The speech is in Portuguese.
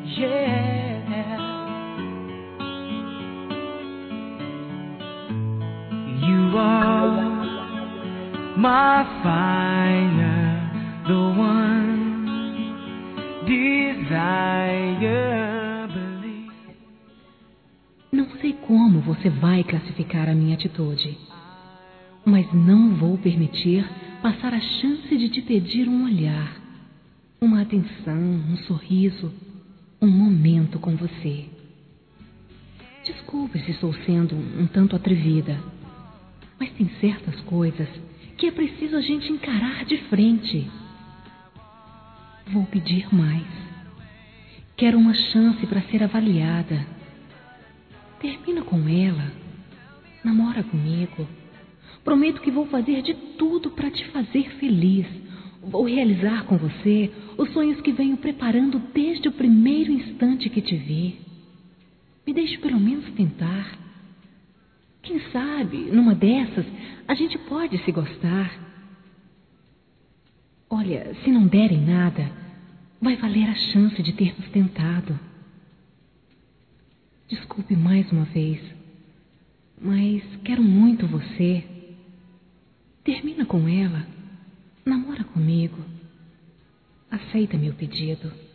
yeah. You are my fire, the one desire, believe. Não sei como você vai classificar a minha atitude, mas não vou permitir passar a chance de te pedir um olhar, uma atenção, um sorriso, um momento com você. Desculpe se estou sendo um tanto atrevida, mas tem certas coisas que é preciso a gente encarar de frente. Vou pedir mais. Quero uma chance para ser avaliada. Termina com ela. Namora comigo. Prometo que vou fazer de tudo para te fazer feliz. Vou realizar com você os sonhos que venho preparando desde o primeiro instante que te vi. Me deixe pelo menos tentar. Quem sabe, numa dessas, a gente pode se gostar. Olha, se não der em nada, vai valer a chance de termos tentado. Desculpe mais uma vez, mas quero muito você. Termina com ela. Namora comigo. Aceita meu pedido.